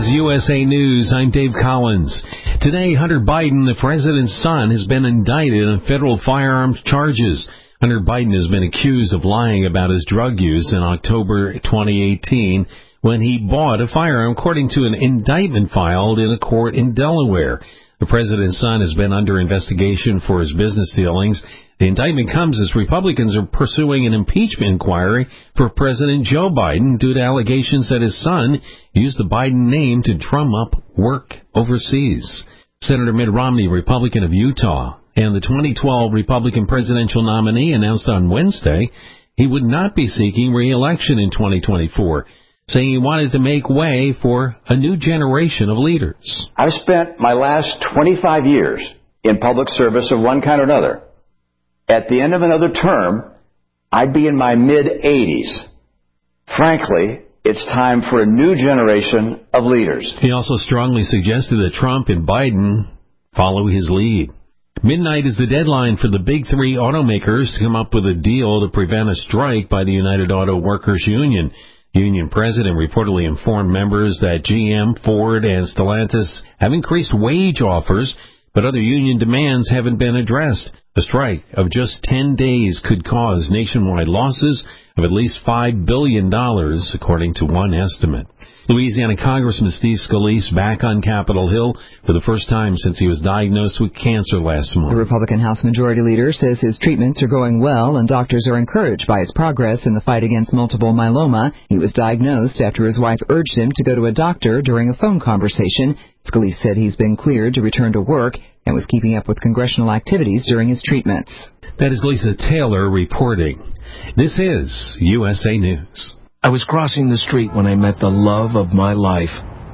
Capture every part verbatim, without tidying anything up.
is U S A News. I'm Dave Collins. Today, Hunter Biden, the president's son, has been indicted on federal firearms charges. Hunter Biden has been accused of lying about his drug use in October twenty eighteen when he bought a firearm, according to an indictment filed in a court in Delaware. The president's son has been under investigation for his business dealings. The indictment comes as Republicans are pursuing an impeachment inquiry for President Joe Biden due to allegations that his son used the Biden name to drum up work overseas. Senator Mitt Romney, Republican of Utah, and the twenty twelve Republican presidential nominee, announced on Wednesday he would not be seeking re-election in twenty twenty-four, saying he wanted to make way for a new generation of leaders. I've spent my last twenty-five years in public service of one kind or another. At the end of another term, I'd be in my mid-eighties. Frankly, it's time for a new generation of leaders. He also strongly suggested that Trump and Biden follow his lead. Midnight is the deadline for the big three automakers to come up with a deal to prevent a strike by the United Auto Workers Union. Union president reportedly informed members that G M, Ford, and Stellantis have increased wage offers, but other union demands haven't been addressed. A strike of just ten days could cause nationwide losses of at least five billion dollars, according to one estimate. Louisiana Congressman Steve Scalise back on Capitol Hill for the first time since he was diagnosed with cancer last month. The Republican House Majority Leader says his treatments are going well and doctors are encouraged by his progress in the fight against multiple myeloma. He was diagnosed after his wife urged him to go to a doctor during a phone conversation. Scalise said he's been cleared to return to work and was keeping up with congressional activities during his treatments. That is Lisa Taylor reporting. This is U S A News. I was crossing the street when I met the love of my life.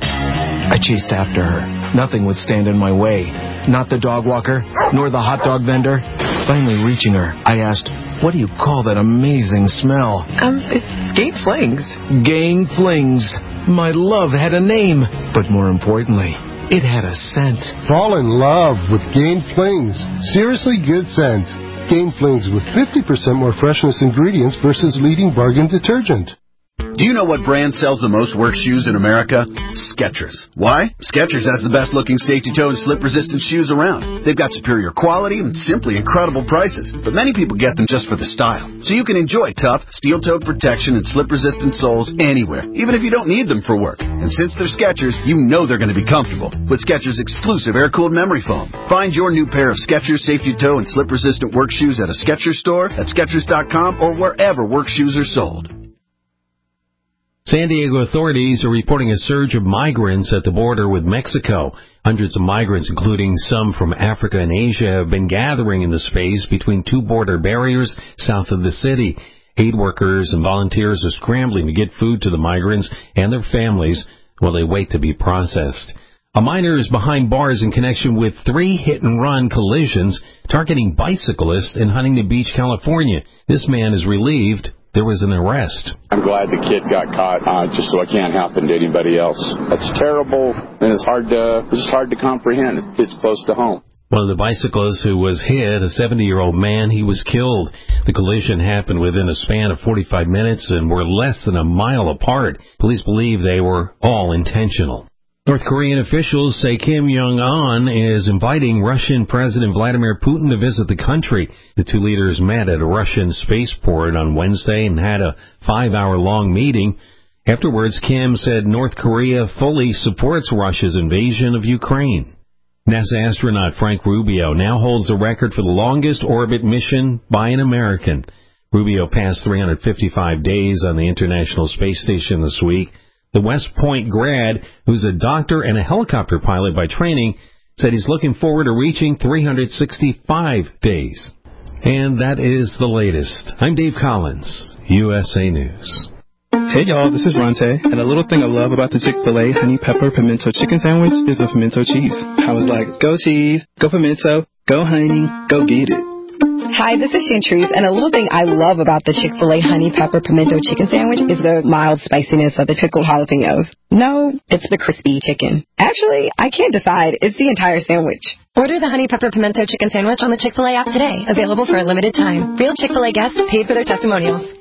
I chased after her. Nothing would stand in my way. Not the dog walker, nor the hot dog vendor. Finally reaching her, I asked, "What do you call that amazing smell?" Um, it's Gang Flings. Gang Flings. My love had a name, but more importantly, it had a scent. Fall in love with Gain Flings. Seriously good scent. Gain Flings with fifty percent more freshness ingredients versus leading bargain detergent. Do you know what brand sells the most work shoes in America? Skechers. Why? Skechers has the best-looking safety-toe and slip-resistant shoes around. They've got superior quality and simply incredible prices. But many people get them just for the style. So you can enjoy tough, steel-toed protection and slip-resistant soles anywhere, even if you don't need them for work. And since they're Skechers, you know they're going to be comfortable with Skechers' exclusive air-cooled memory foam. Find your new pair of Skechers safety-toe and slip-resistant work shoes at a Skechers store, at Skechers dot com, or wherever work shoes are sold. San Diego authorities are reporting a surge of migrants at the border with Mexico. Hundreds of migrants, including some from Africa and Asia, have been gathering in the space between two border barriers south of the city. Aid workers and volunteers are scrambling to get food to the migrants and their families while they wait to be processed. A minor is behind bars in connection with three hit-and-run collisions targeting bicyclists in Huntington Beach, California. This man is relieved there was an arrest. I'm glad the kid got caught, uh, just so it can't happen to anybody else. That's terrible, and it's hard to, it's just hard to comprehend. It's close to home. One of the bicyclists who was hit, a seventy-year-old man, he was killed. The collision happened within a span of forty-five minutes and were less than a mile apart. Police believe they were all intentional. North Korean officials say Kim Jong-un is inviting Russian President Vladimir Putin to visit the country. The two leaders met at a Russian spaceport on Wednesday and had a five-hour-long meeting. Afterwards, Kim said North Korea fully supports Russia's invasion of Ukraine. NASA astronaut Frank Rubio now holds the record for the longest orbit mission by an American. Rubio passed three hundred fifty-five days on the International Space Station this week. The West Point grad, who's a doctor and a helicopter pilot by training, said he's looking forward to reaching three hundred sixty-five days. And that is the latest. I'm Dave Collins, U S A News. Hey y'all, this is Ronte, and a little thing I love about the Chick-fil-A Honey Pepper Pimento Chicken Sandwich is the pimento cheese. I was like, go cheese, go pimento, go honey, go get it. Hi, this is Chantrice, and a little thing I love about the Chick-fil-A Honey Pepper Pimento Chicken Sandwich is the mild spiciness of the pickled jalapenos. No, it's the crispy chicken. Actually, I can't decide. It's the entire sandwich. Order the Honey Pepper Pimento Chicken Sandwich on the Chick-fil-A app today. Available for a limited time. Real Chick-fil-A guests paid for their testimonials.